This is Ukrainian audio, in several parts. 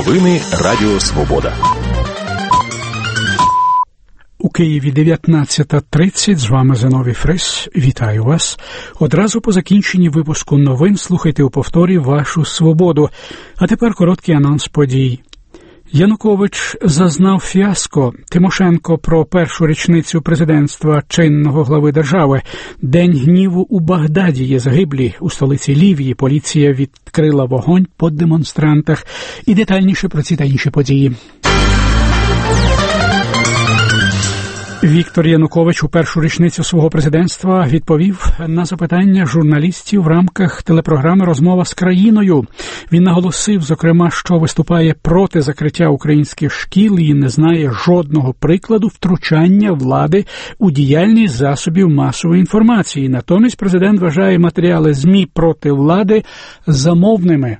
Новини Радіо Свобода. У Києві 19:30. З вами Зиновій Фрис. Вітаю вас. Одразу по закінченні випуску новин слухайте у повторі вашу свободу. А тепер короткий анонс подій. Янукович зазнав фіаско. Тимошенко про першу річницю президентства чинного глави держави. День гніву у Багдаді, є загиблі. У столиці Лівії поліція відкрила вогонь по демонстрантах. І детальніше про ці та інші події. Віктор Янукович у першу річницю свого президентства відповів на запитання журналістів в рамках телепрограми «Розмова з країною». Він наголосив, зокрема, що виступає проти закриття українських шкіл і не знає жодного прикладу втручання влади у діяльність засобів масової інформації. Натомість президент вважає матеріали ЗМІ проти влади замовними.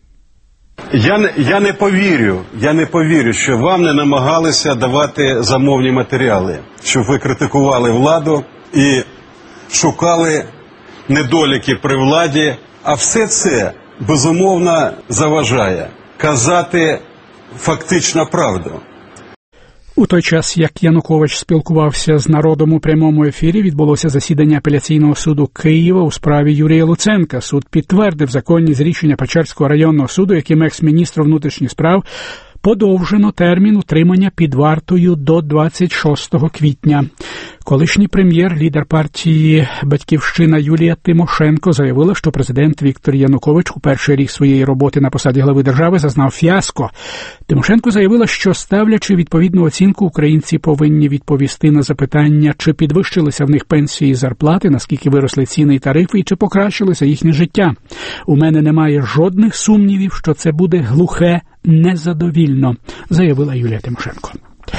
Я не повірю, що вам не намагалися давати замовні матеріали, щоб ви критикували владу і шукали недоліки при владі, а все це, безумовно, заважає казати фактично правду. У той час, як Янукович спілкувався з народом у прямому ефірі, відбулося засідання апеляційного суду Києва у справі Юрія Луценка. Суд підтвердив законність рішення Печерського районного суду, яким екс-міністру внутрішніх справ подовжено термін утримання під вартою до 26 квітня. Колишній прем'єр, лідер партії «Батьківщина» Юлія Тимошенко заявила, що президент Віктор Янукович у перший рік своєї роботи на посаді глави держави зазнав фіаско. Тимошенко заявила, що, ставлячи відповідну оцінку, українці повинні відповісти на запитання, чи підвищилися в них пенсії і зарплати, наскільки виросли ціни і тарифи, і чи покращилося їхнє життя. У мене немає жодних сумнівів, що це буде глухе незадовільно, заявила Юлія Тимошенко.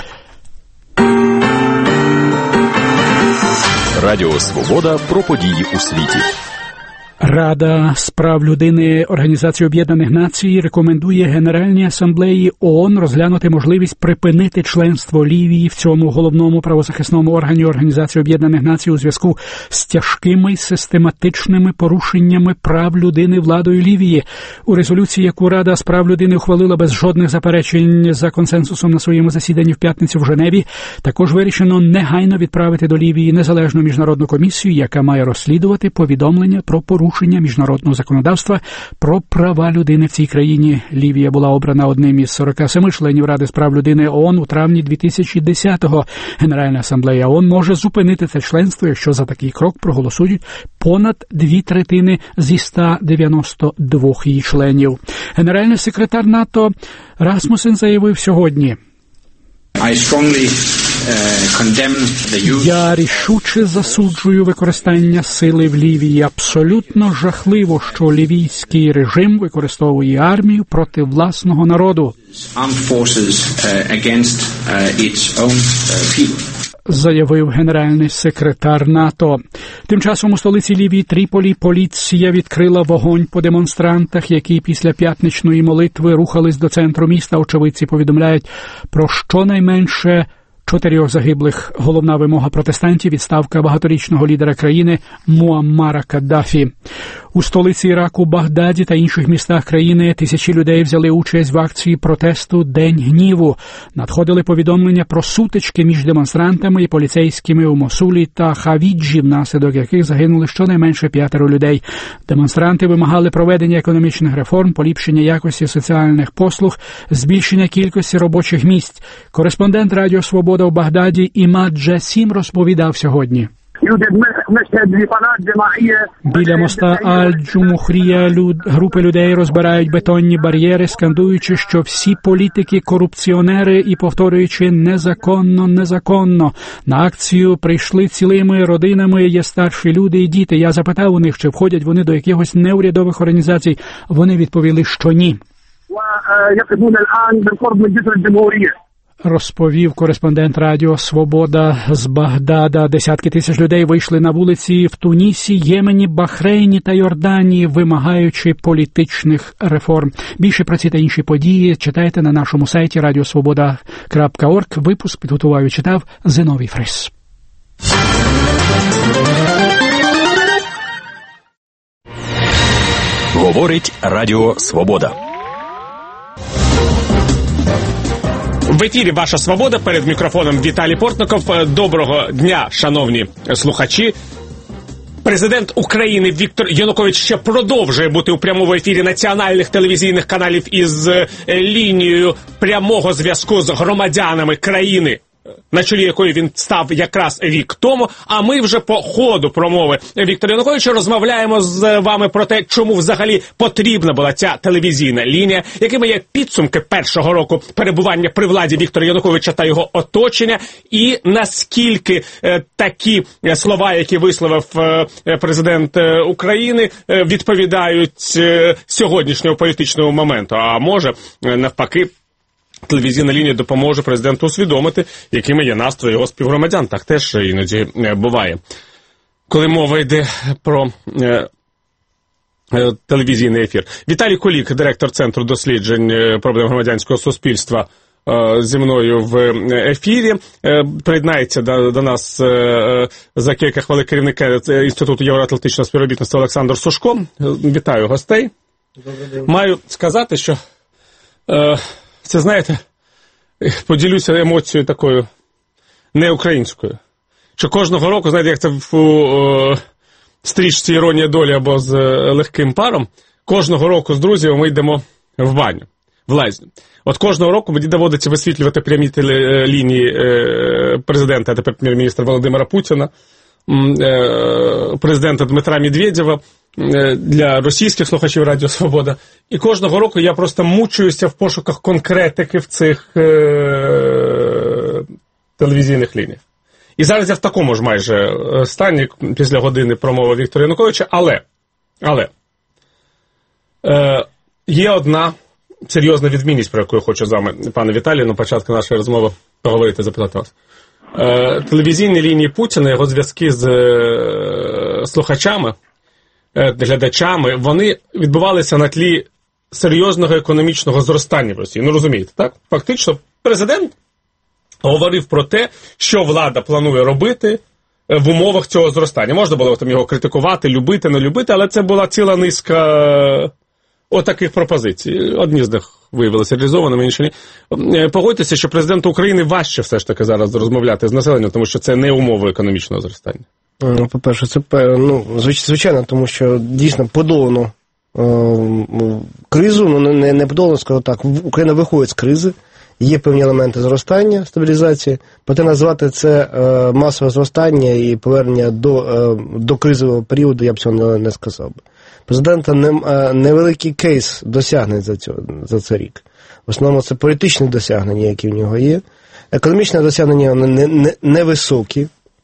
Радіо Свобода про події у світі. Рада з прав людини Організації Об'єднаних Націй рекомендує Генеральній асамблеї ООН розглянути можливість припинити членство Лівії в цьому головному правозахисному органі Організації Об'єднаних Націй у зв'язку з тяжкими й систематичними порушеннями прав людини владою Лівії. У резолюції, яку Рада з прав людини ухвалила без жодних заперечень за консенсусом на своєму засіданні в п'ятницю в Женеві, також вирішено негайно відправити до Лівії незалежну міжнародну комісію, яка має розслідувати повідомлення про порушення міжнародного законодавства про права людини в цій країні. Лівія була обрана одним із 47 членів Ради з прав людини ООН у травні 2010-го. Генеральна асамблея ООН може зупинити це членство, якщо за такий крок проголосують понад 2/3 зі 192 її членів. Генеральний секретар НАТО Расмусен заявив сьогодні: я рішуче засуджую використання сили в Лівії. Абсолютно жахливо, що лівійський режим використовує армію проти власного народу, заявив генеральний секретар НАТО. Тим часом у столиці Лівії Тріполі поліція відкрила вогонь по демонстрантах, які після п'ятничної молитви рухались до центру міста. Очевидці повідомляють про щонайменше 4 загиблих. Головна вимога протестантів – відставка багаторічного лідера країни Муаммара Каддафі. У столиці Іраку Багдаді та інших містах країни тисячі людей взяли участь в акції протесту «День гніву». Надходили повідомлення про сутички між демонстрантами і поліцейськими у Мосулі та Хавіджі, внаслідок яких загинули щонайменше 5 людей. Демонстранти вимагали проведення економічних реформ, поліпшення якості соціальних послуг, збільшення кількості робочих місць. Кореспондент Радіо Свобода в Багдаді Імад Джасім розповідав сьогодні. Біля моста Аль-Джумухрія групи людей розбирають бетонні бар'єри, скандуючи, що всі політики – корупціонери і повторюючи «незаконно, незаконно». На акцію прийшли цілими родинами, є старші люди і діти. Я запитав у них, чи входять вони до якихось неурядових організацій. Вони відповіли, що ні. Розповів кореспондент Радіо Свобода з Багдада. Десятки тисяч людей вийшли на вулиці в Тунісі, Ємені, Бахрейні та Йорданії, вимагаючи політичних реформ. Більше про ці та інші події читайте на нашому сайті radiosvoboda.org. Випуск підготував і читав Зиновій Фрис. Говорить Радіо Свобода. В ефірі «Ваша Свобода», перед мікрофоном Віталій Портников. Доброго дня, шановні слухачі. Президент України Віктор Янукович ще продовжує бути у прямому ефірі національних телевізійних каналів із лінією прямого зв'язку з громадянами країни, на чолі якої він став якраз рік тому, а ми вже по ходу промови Віктора Януковича розмовляємо з вами про те, чому взагалі потрібна була ця телевізійна лінія, якими є підсумки першого року перебування при владі Віктора Януковича та його оточення, і наскільки такі слова, які висловив президент України, відповідають сьогоднішньому політичному моменту, а може навпаки, телевізійна лінія допоможе президенту усвідомити, якими є настрої його співгромадян. Так теж іноді буває. Коли мова йде про телевізійний ефір. Віталій Кулік, директор Центру досліджень проблем громадянського суспільства, зі мною в ефірі. Приєднається до нас за кілька хвилин керівник Інституту євроатлантичного співробітництва Олександр Сушко. Вітаю гостей. Маю сказати, що це, знаєте, поділюся емоцією такою неукраїнською. Що кожного року, знаєте, як це в стрічці «Іронія долі» або з легким паром, кожного року з друзями ми йдемо в баню, в лазню. От кожного року мені доводиться висвітлювати прямі лінії президента, а тепер прем'єр-міністра Володимира Путіна, президента Дмитра Медведєва, для російських слухачів Радіо Свобода. І кожного року я просто мучуюся в пошуках конкретики в цих телевізійних лініях. І зараз я в такому ж майже стані після години промови Віктора Януковича, але є одна серйозна відмінність, про яку я хочу з вами, пане Віталію, на початку нашої розмови поговорити, запитати вас. Телевізійні лінії Путіна, його зв'язки з слухачами, глядачами, вони відбувалися на тлі серйозного економічного зростання в Росії. Ну, розумієте, так? Фактично, президент говорив про те, що влада планує робити в умовах цього зростання. Можна було там його критикувати, любити, не любити, але це була ціла низка отаких пропозицій. Одні з них виявилися реалізованими, інші ні. Погодьтеся, що президенту України важче все ж таки зараз розмовляти з населенням, тому що це не умови економічного зростання. По-перше, це звичайно, тому що дійсно подолано кризу, не подолано, скажу так, Україна виходить з кризи, є певні елементи зростання, стабілізації, проте назвати це масове зростання і повернення до кризового періоду, я б цього не сказав би. Президента невеликий кейс досягнень за цей рік. В основному це політичні досягнення, які в нього є. Економічні досягнення невисокі.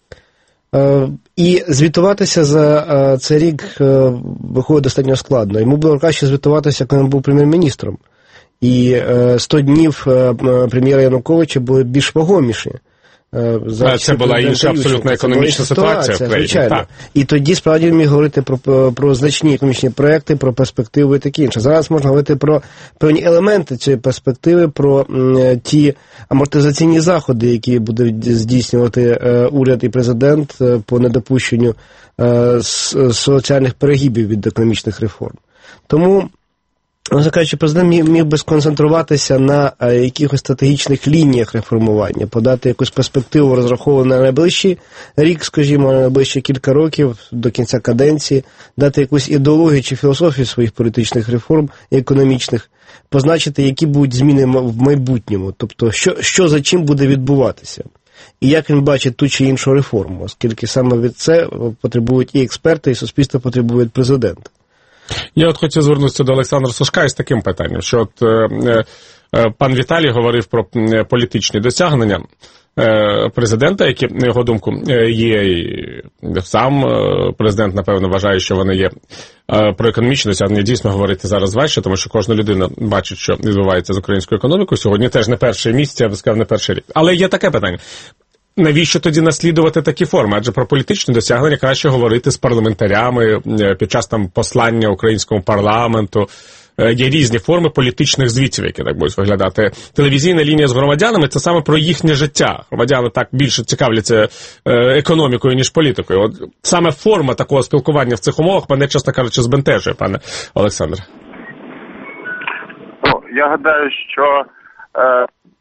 І звітуватися за цей рік виходить достатньо складно. Йому було краще звітуватися, коли він був прем'єр-міністром. І 100 днів прем'єра Януковича були більш вагоміші. Це була інша абсолютно економічна ситуація в країні. Звичайно. І тоді справді міг говорити про значні економічні проекти, про перспективи і таке інше. Зараз можна говорити про певні елементи цієї перспективи, про ті амортизаційні заходи, які буде здійснювати уряд і президент по недопущенню соціальних перегибів від економічних реформ. Тому, власне кажучи, президент міг би сконцентруватися на якихось стратегічних лініях реформування, подати якусь перспективу, розраховану на найближчий рік, скажімо, на найближчі кілька років до кінця каденції, дати якусь ідеологію чи філософію своїх політичних реформ і економічних, позначити, які будуть зміни в майбутньому, тобто що за чим буде відбуватися. І як він бачить ту чи іншу реформу, оскільки саме від це потребують і експерти, і суспільство потребує президента. Я от хотів звернутися до Олександра Сушка із таким питанням, що от пан Віталій говорив про політичні досягнення президента, які, на його думку, є, і сам президент, напевно, вважає, що вони є. Про економічні досягнення дійсно говорити зараз важче, тому що кожна людина бачить, що відбувається з українською економікою. Сьогодні теж не перше місце, я би сказав, не перший рік. Але є таке питання. Навіщо тоді наслідувати такі форми? Адже про політичні досягнення краще говорити з парламентарями під час там послання українському парламенту. Є різні форми політичних звітів, які так будуть виглядати. Телевізійна лінія з громадянами – це саме про їхнє життя. Громадяни так більше цікавляться економікою, ніж політикою. От саме форма такого спілкування в цих умовах мене, чесно кажучи, збентежує, пане Олександре. Я гадаю, що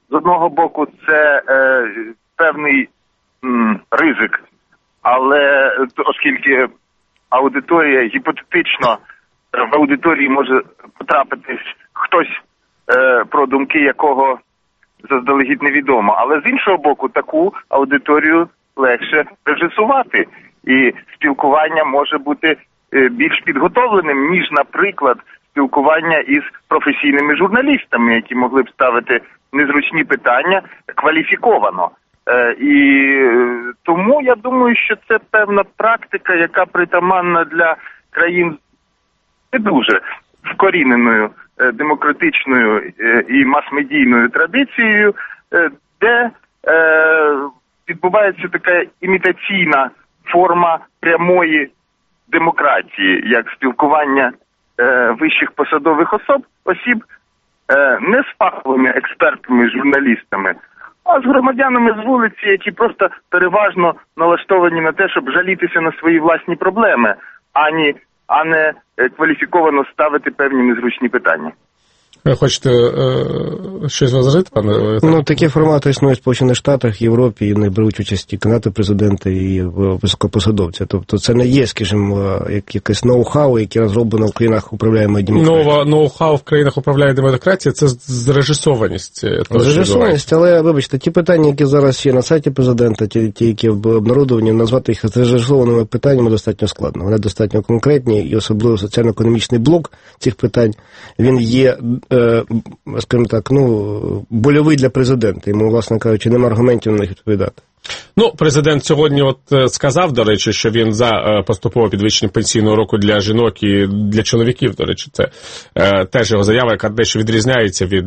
з одного боку, це певний ризик, але оскільки аудиторія, гіпотетично, в аудиторії може потрапити хтось, про думки якого заздалегідь невідомо. Але з іншого боку, таку аудиторію легше режисувати. І спілкування може бути більш підготовленим, ніж, наприклад, спілкування із професійними журналістами, які могли б ставити незручні питання кваліфіковано. І тому я думаю, що це певна практика, яка притаманна для країн не дуже вкоріненою демократичною і мас-медійною традицією, де відбувається така імітаційна форма прямої демократії, як спілкування вищих посадових осіб не з фаховими експертами, журналістами, а з громадянами з вулиці, які просто переважно налаштовані на те, щоб жалітися на свої власні проблеми, а не кваліфіковано ставити певні незручні питання. Ви хочете щось возражати, пане? Ну, такі формати існують в Сполучених Штатах, Європі, і в них беруть участь і кандидати президенти, і високопосадовці. Тобто це не є, скажімо, якесь ноу-хау, яке розроблено в країнах управляємої демократії. Ноу-хау в країнах управляє демократія – це зрежисованість. Зрежисованість, але, вибачте, ті питання, які зараз є на сайті президента, ті, які обнародовані, назвати їх зрежисованими питаннями достатньо складно. Вони достатньо конкретні, і особливо соціально-економічний блок цих питань, він є, скажімо так, больовий для президента. Йому, власне кажучи, нема аргументів на них відповідати. Ну, президент сьогодні сказав, до речі, що він за поступове підвищення пенсійного року для жінок і для чоловіків, до речі, це теж його заява, яка дещо відрізняється від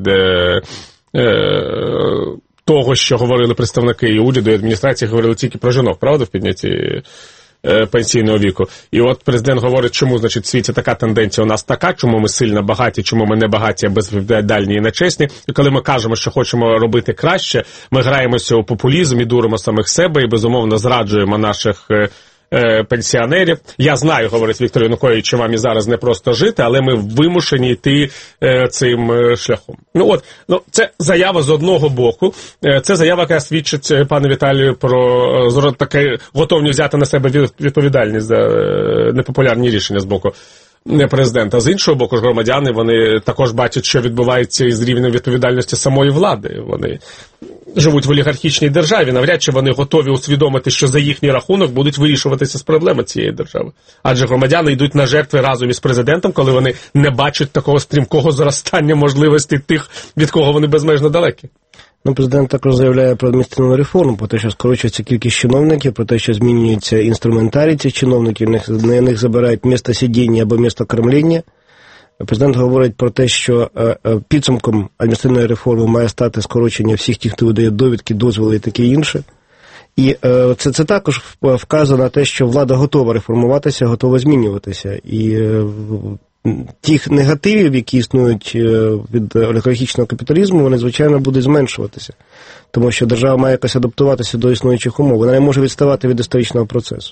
того, що говорили представники і уряду, і адміністрації, говорили тільки про жінок, правда, в піднятті пенсійного віку. І от президент говорить, чому, значить, в світі така тенденція у нас така, чому ми сильно багаті, чому ми не багаті, а безвідповідальні і нечесні. І коли ми кажемо, що хочемо робити краще, ми граємося у популізм і дуримо самих себе і, безумовно, зраджуємо наших пенсіонерів. Я знаю, говорить Віктор Янукович, що вам і зараз не просто жити, але ми вимушені йти цим шляхом. Це заява з одного боку. Це заява, яка свідчить, пане Віталію, про таке готовність взяти на себе відповідальність за непопулярні рішення з боку президента. З іншого боку ж громадяни, вони також бачать, що відбувається із рівнем відповідальності самої влади. Вони живуть в олігархічній державі, навряд чи вони готові усвідомити, що за їхній рахунок будуть вирішуватися з проблеми цієї держави. Адже громадяни йдуть на жертви разом із президентом, коли вони не бачать такого стрімкого зростання можливостей тих, від кого вони безмежно далекі. Президент також заявляє про адміністративну реформу, про те, що скорочується кількість чиновників, про те, що змінюється інструментарій цих чиновників, на них забирають місце сидіння або місце кормління. Президент говорить про те, що підсумком адміністративної реформи має стати скорочення всіх тих, хто видає довідки, дозволи і таке інше. І це також вказує на те, що влада готова реформуватися, готова змінюватися. І тих негативів, які існують від олігархічного капіталізму, вони, звичайно, будуть зменшуватися. Тому що держава має якось адаптуватися до існуючих умов. Вона не може відставати від історичного процесу.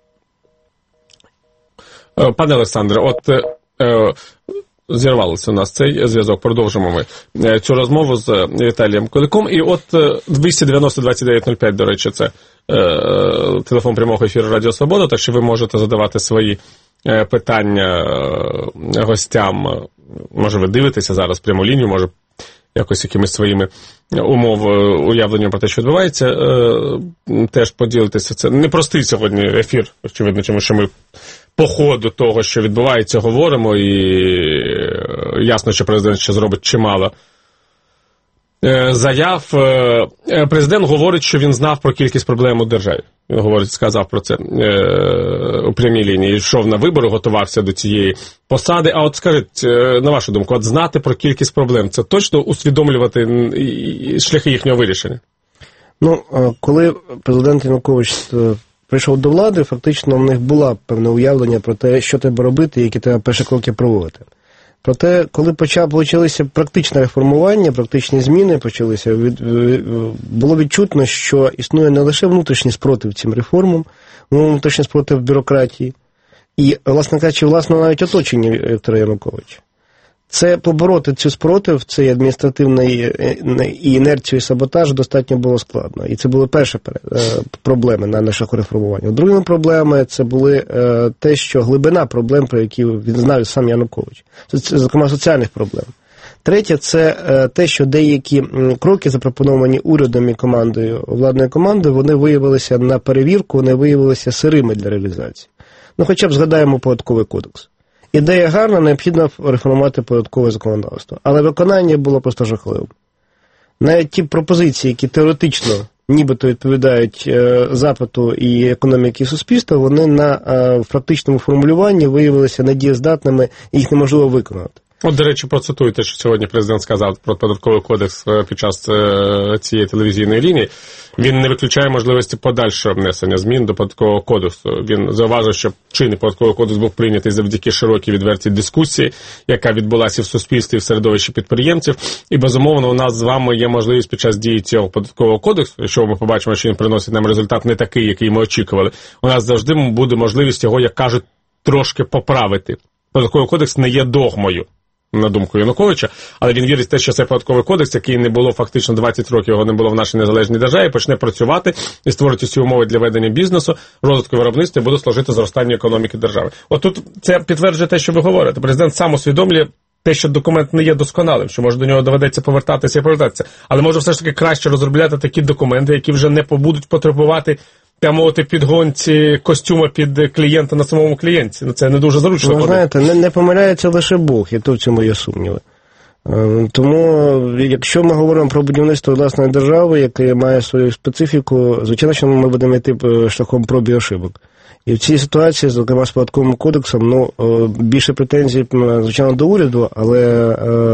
Пане Олександре, зірвалося у нас цей зв'язок. Продовжимо ми цю розмову з Віталієм Куликом. І 290-2905, до речі, це телефон прямого ефіру Радіо Свобода, так що ви можете задавати свої питання гостям. Може, ви дивитеся зараз пряму лінію, може, якось якимись своїми уявленнями про те, що відбувається, теж поділитися. Це непростий сьогодні ефір, очевидно, тому що ми по ходу того, що відбувається, говоримо, і ясно, що президент ще зробить чимало заяв. Президент говорить, що він знав про кількість проблем у державі. Він сказав про це у прямій лінії. Йшов на вибори, готувався до цієї посади. А скажіть, на вашу думку, знати про кількість проблем – це точно усвідомлювати шляхи їхнього вирішення? Коли президент Янукович прийшов до влади, фактично в них було певне уявлення про те, що треба робити і які треба перші кроки проводити. Проте, коли почалося практичне реформування, практичні зміни почалися, було відчутно, що існує не лише внутрішній спротив цим реформам, внутрішній спротив бюрократії і, власне кажучи, навіть оточення Віктора Януковича. Це побороти цю спротив, цей адміністративний і інерцію, і саботаж достатньо було складно. І це були перші проблеми на шляху реформування. Другими проблемами це були те, що глибина проблем, про які він знав сам Янукович. Це, зокрема, соціальних проблем. Третє, це те, що деякі кроки, запропоновані урядом і командою, владною командою, вони виявилися на перевірку, вони виявилися сирими для реалізації. Ну, хоча б згадаємо податковий кодекс. Ідея гарна, необхідно реформувати податкове законодавство. Але виконання було просто жахливим. Навіть ті пропозиції, які теоретично нібито відповідають запиту і економіки і суспільства, вони на практичному формулюванні виявилися недієздатними і їх неможливо виконати. От, до речі, процитуйте, що сьогодні президент сказав про податковий кодекс під час цієї телевізійної лінії. Він не виключає можливості подальшого внесення змін до податкового кодексу. Він зауважив, що чинний податковий кодекс був прийнятий завдяки широкій відвертій дискусії, яка відбулася в суспільстві і в середовищі підприємців. І, безумовно, у нас з вами є можливість під час дії цього податкового кодексу, якщо ми побачимо, що він приносить нам результат не такий, який ми очікували, у нас завжди буде можливість його, як кажуть, трошки поправити. Податковий кодекс не є догмою, на думку Януковича, але він вірить в те, що цей податковий кодекс, який не було фактично 20 років, його не було в нашій незалежній державі, почне працювати і створити всі умови для ведення бізнесу, розвитку виробництва і буде служити зростанню економіки держави. От тут це підтверджує те, що ви говорите. Президент сам усвідомлює те, що документ не є досконалим, що може до нього доведеться повертатися і повертатися, але може все ж таки краще розробляти такі документи, які вже не будуть потребувати мовити підгонці костюма під клієнта на самому клієнті. Ну, це не дуже зручно. Ви знаєте, не помиляється лише Бог, і то в цьому є сумніви. Тому, якщо ми говоримо про будівництво власної держави, яке має свою специфіку, звичайно, що ми будемо йти шляхом проб і ошибок. І в цій ситуації, зокрема з податковим кодексом, більше претензій, звичайно, до уряду, але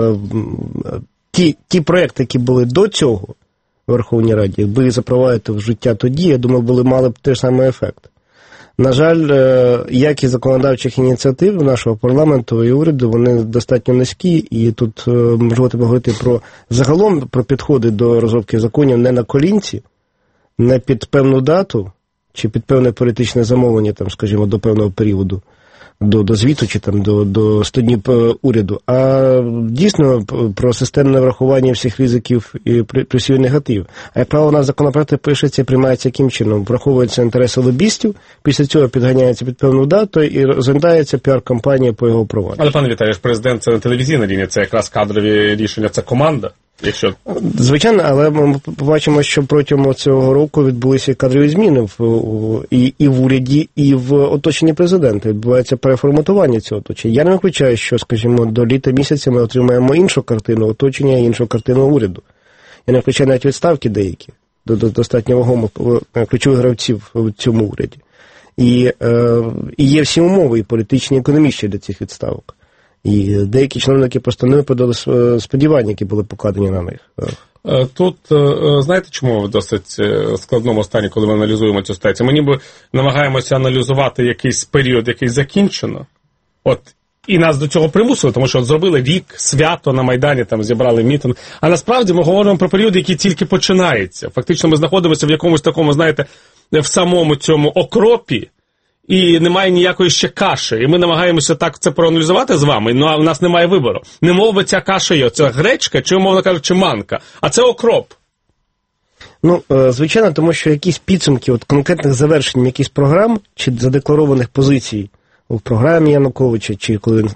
ті проекти, які були до цього, в Верховній Раді, якби їх запровадити в життя тоді, я думаю, мали б той самий ефект. На жаль, якість законодавчих ініціатив нашого парламенту і уряду, вони достатньо низькі, і тут можливо треба говорити загалом про підходи до розробки законів не на колінці, не під певну дату, чи під певне політичне замовлення, там, скажімо, до певного періоду, до звіту чи там до 100 днів уряду, а дійсно про системне врахування всіх ризиків і плюсів і негативів. А як правило, у нас законопроекти пишеться і приймаються яким чином? Враховуються інтереси лобістів, після цього підганяється під певну дату і розглядається піар-кампанія по його впровадженню. Але, пане Віталій, президент – це не телевізійна лінія, це якраз кадрові рішення, це команда. Якщо... Звичайно, але ми побачимо, що протягом цього року відбулися кадрові зміни і в уряді, і в оточенні президента. Відбувається переформатування цього оточення. Я не виключаю, що, скажімо, до літа місяця ми отримаємо іншу картину оточення і іншу картину уряду. Я не виключаю навіть відставки деякі, до достатньо вагомих ключових гравців в цьому уряді. І є всі умови, і політичні, і економічні для цих відставок. І деякі чиновники просто не виправдали сподівання, які були покладені на них. Тут, знаєте, чому в досить складному стані, коли ми аналізуємо цю ситуацію? Ми ніби намагаємося аналізувати якийсь період, який закінчено. І нас до цього примусили, тому що зробили рік, свято на Майдані, там зібрали мітинг. А насправді ми говоримо про період, який тільки починається. Фактично ми знаходимося в якомусь такому, знаєте, в самому цьому окропі, і немає ніякої ще каші. І ми намагаємося так це проаналізувати з вами, але в нас немає вибору. Не мов би ця каша є, це гречка, чи, умовно кажучи, манка, а це окроп. Звичайно, тому що якісь підсумки конкретних завершень якихось програм, чи задекларованих позицій в програмі Януковича, чи коли він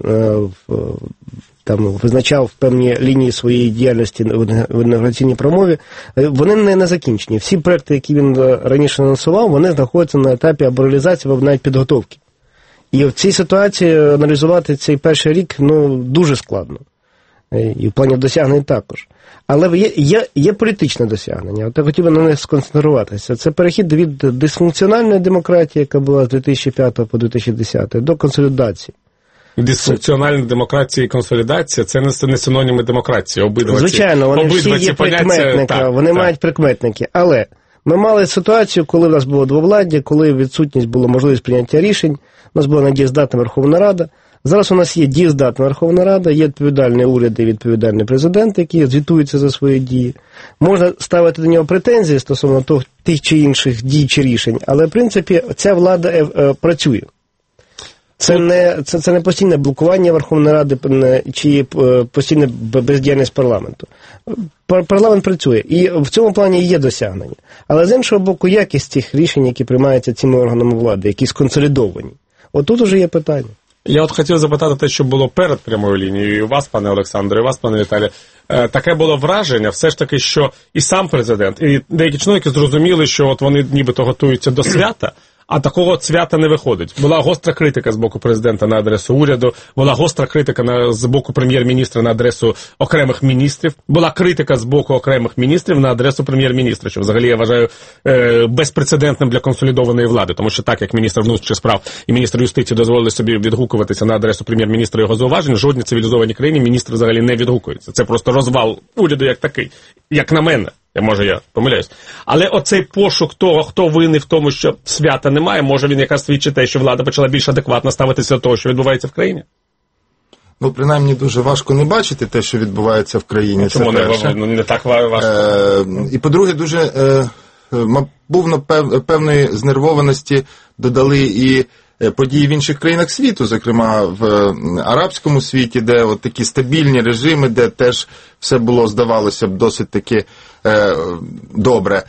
визначав певні лінії своєї діяльності в інавгураційній промові, вони не закінчені. Всі проекти, які він раніше анонсував, вони знаходяться на етапі або реалізації, або навіть підготовки. І в цій ситуації аналізувати цей перший рік дуже складно. І в плані досягнень також. Але є політичне досягнення. От я хотів би на них сконцентруватися. Це перехід від дисфункціональної демократії, яка була з 2005 по 2010, до консолідації. Дисфункціональна демократія і консолідація – це не синоніми демократії. Звичайно, вони всі є прикметники, вони мають прикметники. Але ми мали ситуацію, коли в нас було двовладдя, коли відсутність була можливість прийняття рішень, у нас була недієздатна Верховна Рада. Зараз у нас є дієздатна Верховна Рада, є відповідальний уряд і відповідальний президент, які звітуються за свої дії. Можна ставити до нього претензії стосовно тих чи інших дій чи рішень, але, в принципі, ця влада працює. Це не постійне блокування Верховної Ради чи постійна бездіяльність парламенту. Парламент працює, і в цьому плані є досягнення. Але з іншого боку, якість тих рішень, які приймаються цими органами влади, які сконсолідовані. Отут уже є питання. Я от хотів запитати те, що було перед прямою лінією, і у вас, пане Олександре, і у вас, пане Віталію. Таке було враження, все ж таки, що і сам президент, і деякі чиновники зрозуміли, що от вони нібито готуються до свята, а такого свята не виходить. Була гостра критика з боку президента на адресу уряду, була гостра критика з боку прем'єр-міністра на адресу окремих міністрів, була критика з боку окремих міністрів на адресу прем'єр-міністра, що взагалі я вважаю безпрецедентним для консолідованої влади, тому що так, як міністр внутрішніх справ і міністр юстиції дозволили собі відгукуватися на адресу прем'єр-міністра його зауважень, в жодній цивілізованій країні міністр взагалі не відгукується. Це просто розвал уряду як такий, як на мене. Може, я помиляюсь. Але оцей пошук того, хто винний в тому, що свята немає, може він якраз свідчить те, що влада почала більш адекватно ставитися до того, що відбувається в країні? Ну, принаймні, дуже важко не бачити те, що відбувається в країні. Чому не так важко? І, по-друге, дуже, був певної знервованості додали і події в інших країнах світу, зокрема в арабському світі, де от такі стабільні режими, де теж все було, здавалося б, досить таки добре.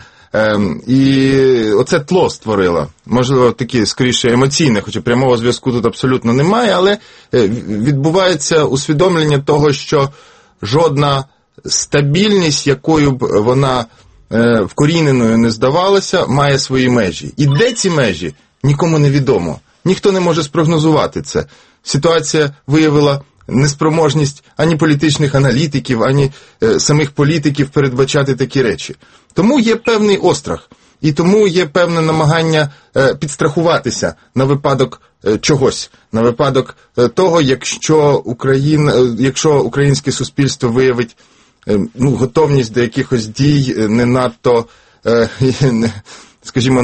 І оце тло створило. Можливо, такі, скоріше, емоційне, хоча прямого зв'язку тут абсолютно немає, але відбувається усвідомлення того, що жодна стабільність, якою б вона вкоріненою не здавалася, має свої межі. І де ці межі, нікому не відомо. Ніхто не може спрогнозувати це. Ситуація виявила неспроможність ані політичних аналітиків, ані самих політиків передбачати такі речі. Тому є певний острах. І тому є певне намагання підстрахуватися на випадок чогось. На випадок того, якщо українське суспільство виявить готовність до якихось дій не надто, скажімо,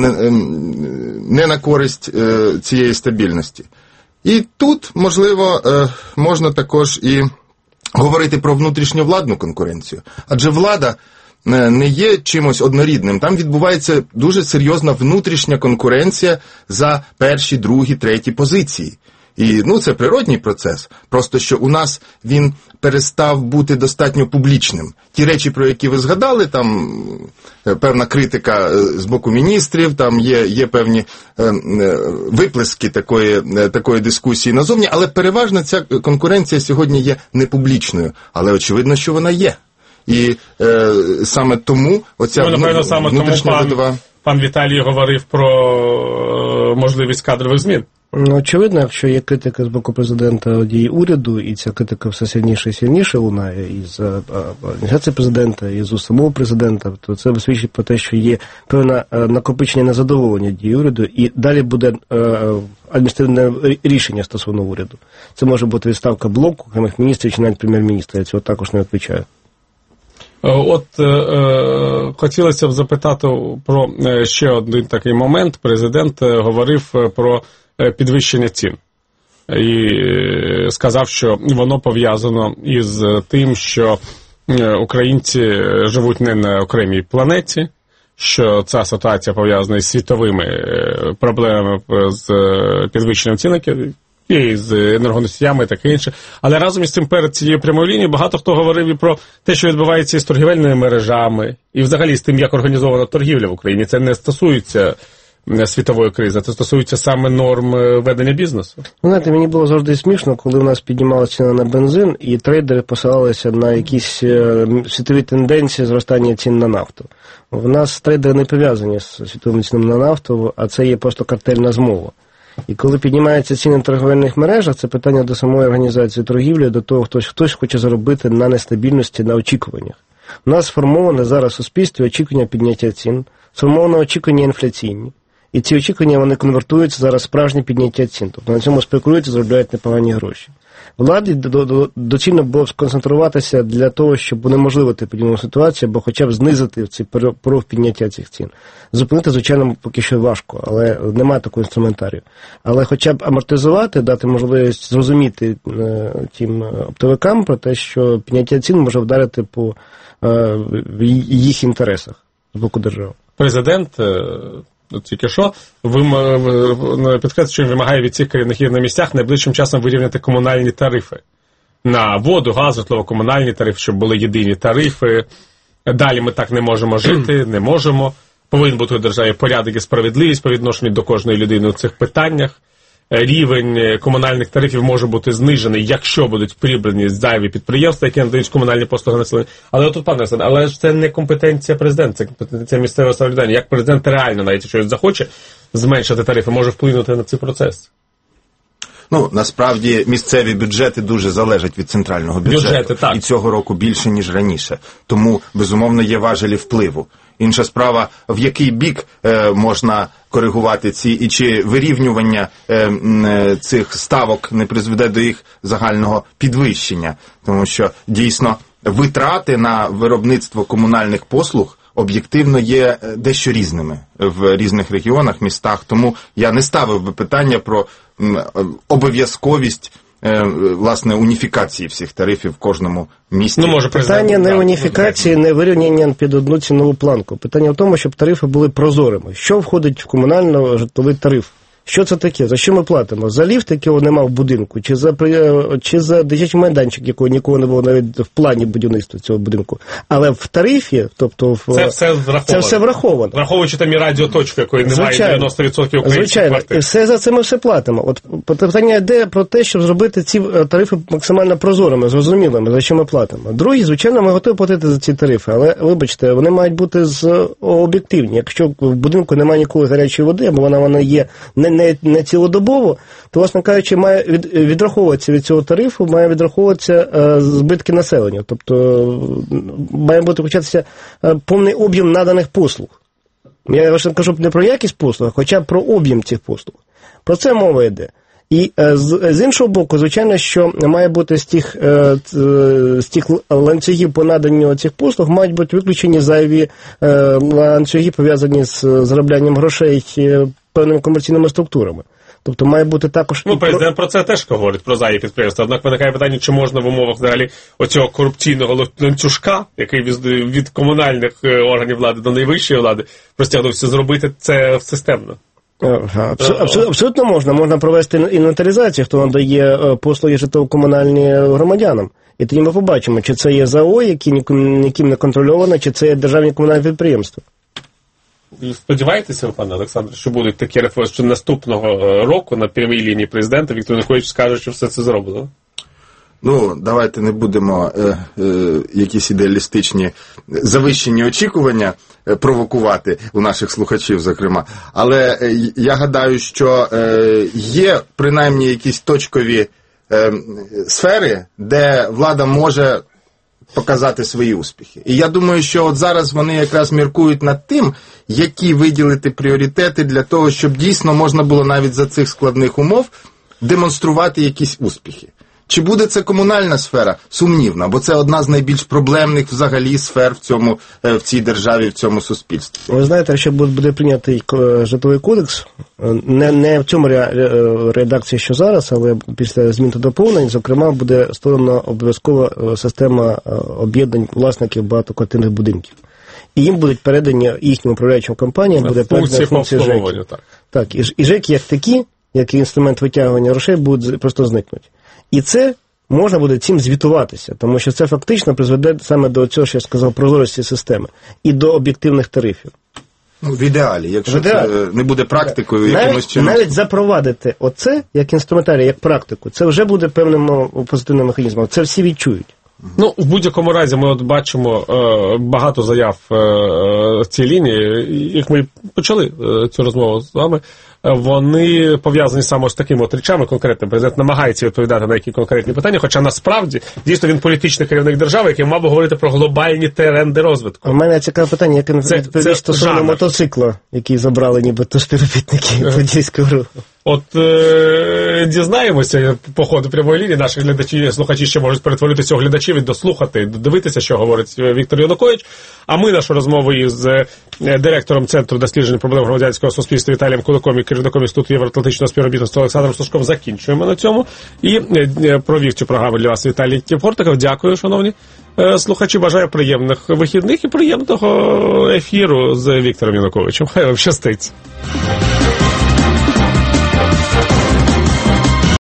не на користь цієї стабільності. І тут, можливо, можна також і говорити про внутрішньовладну конкуренцію. Адже влада не є чимось однорідним. Там відбувається дуже серйозна внутрішня конкуренція за перші, другі, треті позиції. І, це природній процес. Просто, що у нас він перестав бути достатньо публічним. Ті речі, про які ви згадали, там певна критика з боку міністрів, там є певні виплески такої дискусії назовні, але переважно ця конкуренція сьогодні є непублічною. Але очевидно, що вона є. І саме тому оця внутрішня пан Віталій говорив про можливість кадрових змін. Очевидно, якщо є критика з боку президента дії уряду, і ця критика все сильніше і сильніше лунає із адміністрації президента, і з самого президента, то це свідчить про те, що є певне накопичення незадоволення дії уряду, і далі буде адміністративне рішення стосовно уряду. Це може бути відставка блоку окремих міністрів чи навіть прем'єр-міністра, я цього також не виключаю. Хотілося б запитати про ще один такий момент. Президент говорив про підвищення цін. І сказав, що воно пов'язано із тим, що українці живуть не на окремій планеті, що ця ситуація пов'язана із світовими проблемами з підвищенням цін, і з енергоносіями і таке інше. Але разом із цим перед цією прямою лінією багато хто говорив і про те, що відбувається із торгівельними мережами, і взагалі з тим, як організована торгівля в Україні. Це не стосується світової кризи, це стосується саме норм ведення бізнесу. Знаєте, мені було завжди смішно, коли в нас піднімалася ціна на бензин, і трейдери посилалися на якісь світові тенденції зростання цін на нафту. В нас трейдери не пов'язані з світовими цінами на нафту, а це є просто картельна змова. І коли піднімаються ціни в торговельних мережах, це питання до самої організації торгівлі, до того, хтось хоче заробити на нестабільності, на очікуваннях. У нас сформоване зараз в суспільстві очікування підняття цін, сформоване очікування інфляційні. І ці очікування, вони конвертуються зараз в справжнє підняття цін. Тобто на цьому спекулюють і заробляють непогані гроші. Владі доцільно було б сконцентруватися для того, щоб унеможливити подібну ситуацію, або хоча б знизити цей порог підняття цих цін. Зупинити, звичайно, поки що важко, але немає такого інструментарію. Але хоча б амортизувати, дати можливість зрозуміти тим оптовикам про те, що підняття цін може вдарити по їх інтересах з боку держави. Президент тільки що, підкреслює, що він вимагає від цих керівників на місцях найближчим часом вирівняти комунальні тарифи. На воду, газ, житлово-комунальні тарифи, щоб були єдині тарифи. Далі ми так не можемо жити, не можемо. Повинен бути у державі порядок і справедливість по відношенню до кожної людини у цих питаннях. Рівень комунальних тарифів може бути знижений, якщо будуть прибрані зайві підприємства, які надають комунальні послуги населенню. Але отут, пане Олександр, але ж це не компетенція президента, це компетенція місцевого самоврядування. Як президент реально, навіть якщо він захоче зменшити тарифи, може вплинути на цей процес? Ну, насправді, місцеві бюджети дуже залежать від центрального бюджету. І цього року більше, ніж раніше. Тому, безумовно, є важелі впливу. Інша справа, в який бік можна коригувати ці, і чи вирівнювання цих ставок не призведе до їх загального підвищення. Тому що, дійсно, витрати на виробництво комунальних послуг об'єктивно є дещо різними в різних регіонах, містах. Тому я не ставив би питання про обов'язковість власне, уніфікації всіх тарифів в кожному місті. Ну, може, питання не уніфікації, не вирівняння під одну цінову планку. Питання в тому, щоб тарифи були прозорими. Що входить в комунально-житловий тариф? Що це таке? За що ми платимо? За ліфт, якого нема в будинку, чи за дитячий майданчик, якого нікого не було навіть в плані будівництва цього будинку. Але в тарифі, тобто це все враховано. Враховуючи там і радіоточку, якої немає 90% українських квартир. І все за це ми все платимо. От питання йде про те, щоб зробити ці тарифи максимально прозорими, зрозумілими, за що ми платимо. Другі, звичайно, ми готові платити за ці тарифи, але, вибачте, вони мають бути об'єктивні. Якщо в будинку немає ніколи гарячої води, або вона є не цілодобово, то, власне кажучи, має відраховуватися від цього тарифу, має відраховуватися збитки населення. Тобто має бути включатися повний об'єм наданих послуг. Я власне кажу не про якість послуг, хоча про об'єм цих послуг. Про це мова йде. І з іншого боку, звичайно, що має бути з тих ланцюгів по наданню цих послуг, мають бути виключені зайві ланцюги, пов'язані з зароблянням грошей певними комерційними структурами. Тобто має бути також... Ну, президент про це теж говорить, про зайві підприємства. Однак виникає питання, чи можна в умовах взагалі оцього корупційного ланцюжка, який від комунальних органів влади до найвищої влади простягнувся, зробити це системно. Абсолютно можна. Можна провести інвентаризацію, хто надає послуги житлово-комунальні громадянам. І тоді ми побачимо, чи це є ЗАО, які ніким не контрольовано, чи це є державні комунальні підприємства. Сподіваєтеся, пане Олександре, що будуть такі реформи, що наступного року на прямій лінії президента Віктор Янукович скаже, що все це зроблено? Ну, давайте не будемо якісь ідеалістичні завищені очікування провокувати у наших слухачів, зокрема. Але я гадаю, що є принаймні якісь точкові сфери, де влада може показати свої успіхи. І я думаю, що от зараз вони якраз міркують над тим, які виділити пріоритети для того, щоб дійсно можна було навіть за цих складних умов демонструвати якісь успіхи. Чи буде це комунальна сфера? Сумнівно, бо це одна з найбільш проблемних взагалі сфер в цій державі, в цьому суспільстві. Ви знаєте, що буде прийнятий житловий кодекс, не в цьому редакції, що зараз, але після змін та доповнень, зокрема, буде створена обов'язкова система об'єднань власників багатоквартирних будинків. І їм будуть передані їхнім управляючим компаніям, буде передана функція ЖЕКів. Так, і ЖЕКи як такі, як інструмент витягування грошей, будуть просто зникнути. І це можна буде цим звітуватися, тому що це фактично призведе саме до цього, що я сказав, прозорості системи і до об'єктивних тарифів. Ну, в ідеалі, якщо це не буде практикою якимось чином. Навіть запровадити оце як інструментарій, як практику, це вже буде певним позитивним механізмом. Це всі відчують. Ну, в будь-якому разі ми от бачимо багато заяв в цій лінії, як ми почали цю розмову з вами, вони пов'язані саме з такими от речами конкретними. Президент намагається відповідати на які конкретні питання, хоча насправді, дійсно, він політичний керівник держави, який мав би говорити про глобальні тренди розвитку. У мене цікаве питання, яке відповідь стосовно мотоцикла, який забрали нібито співробітники Подільського руху. От дізнаємося по ходу прямої лінії, наші глядачі, слухачі ще можуть перетворитися у глядачів і дослухати, додивитися, що говорить Віктор Янукович. А ми нашу розмову із директором Центру досліджень проблем громадянського суспільства Віталієм Куликом і керівником Інституту євроатлантичного співробітництва Олександром Сушком закінчуємо на цьому. І провів цю програму для вас Віталій Портников. Дякую, шановні слухачі. Бажаю приємних вихідних і приємного ефіру з Віктором Януковичем. Хай вам щастить.